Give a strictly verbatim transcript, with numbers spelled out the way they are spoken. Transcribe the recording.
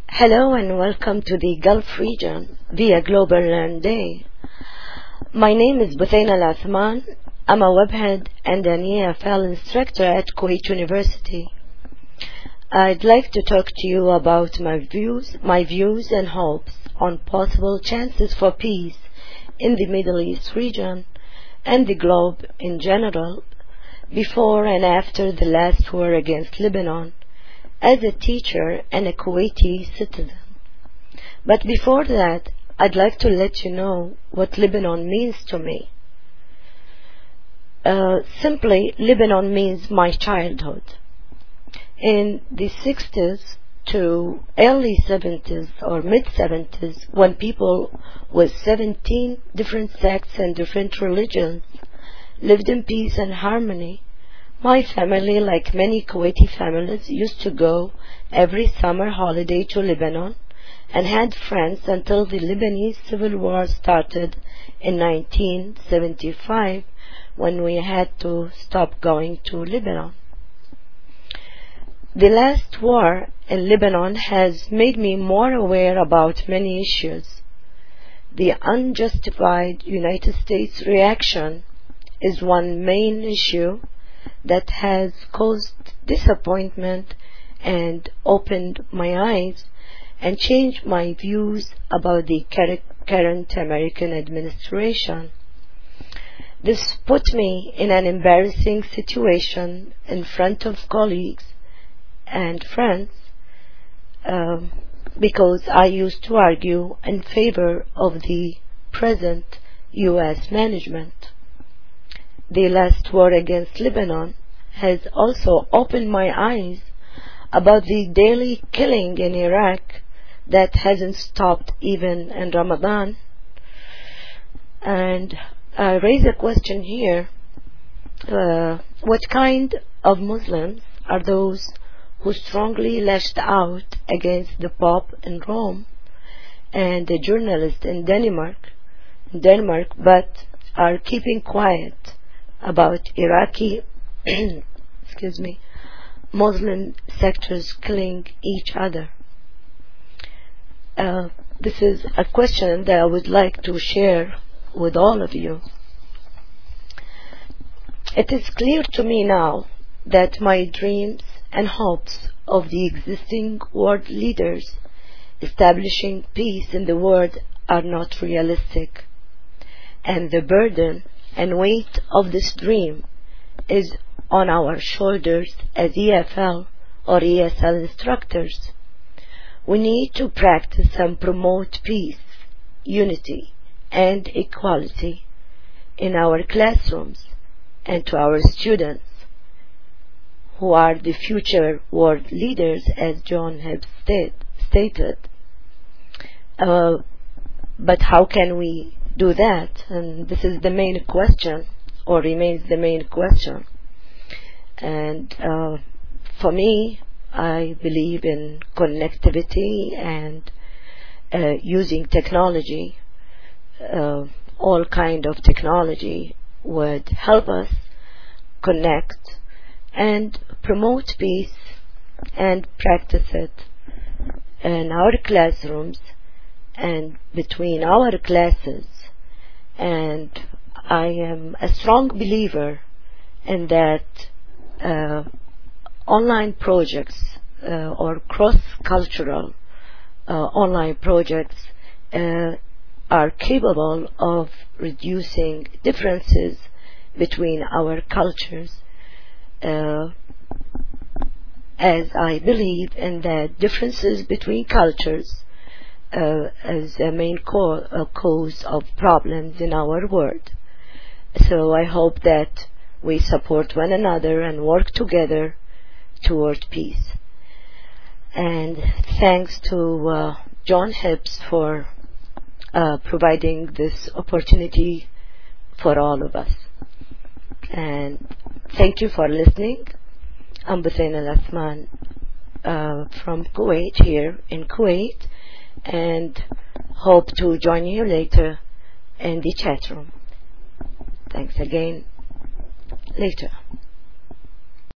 Hello and welcome to the Gulf region via Global Learn Day. My name is Buthaina Al-Athman. I'm a webhead and an E F L instructor at Kuwait University. I'd like to talk to you about my views, my views and hopes on possible chances for peace in the Middle East region and the globe in general before and after the last war against Lebanon, as a teacher and a Kuwaiti citizen. But before that, I'd like to let you know what Lebanon means to me. Uh, simply, Lebanon means my childhood. In the sixties to early seventies or mid-seventies, when people with seventeen different sects and different religions lived in peace and harmony, my family, like many Kuwaiti families, used to go every summer holiday to Lebanon and had friends until the Lebanese Civil War started in nineteen seventy-five, when we had to stop going to Lebanon. The last war in Lebanon has made me more aware about many issues. The unjustified United States reaction is one main issue that has caused disappointment and opened my eyes and changed my views about the current American administration. This put me in an embarrassing situation in front of colleagues and friends uh, because I used to argue in favor of the present U S management. The last war against Lebanon has also opened my eyes about the daily killing in Iraq that hasn't stopped even in Ramadan. And I raise a question here. Uh, what kind of Muslims are those who strongly lashed out against the Pope in Rome and the journalist in Denmark, Denmark, but are keeping quiet about Iraqi excuse me, Muslim sectors killing each other? Uh, this is a question that I would like to share with all of you. It is clear to me now that my dreams and hopes of the existing world leaders establishing peace in the world are not realistic, and the burden and weight of this dream is on our shoulders as E F L or E S L instructors. We need to practice and promote peace, unity, and equality in our classrooms and to our students, who are the future world leaders, as John has state, stated. Uh, but how can we do that? And this is the main question, or remains the main question. And uh, for me, I believe in connectivity and uh, using technology. Uh, all kind of technology would help us connect and promote peace and practice it in our classrooms and between our classes. And I am a strong believer in that uh, online projects uh, or cross-cultural uh, online projects uh, are capable of reducing differences between our cultures, uh, as I believe in the differences between cultures uh, as a main co- uh, cause of problems in our world. So I hope that we support one another and work together toward peace. And thanks to uh, John Hibbs for uh, providing this opportunity for all of us. And thank you for listening. I'm Buthaina Al-Athman uh, from Kuwait, here in Kuwait, and hope to join you later in the chat room. Thanks again. Later.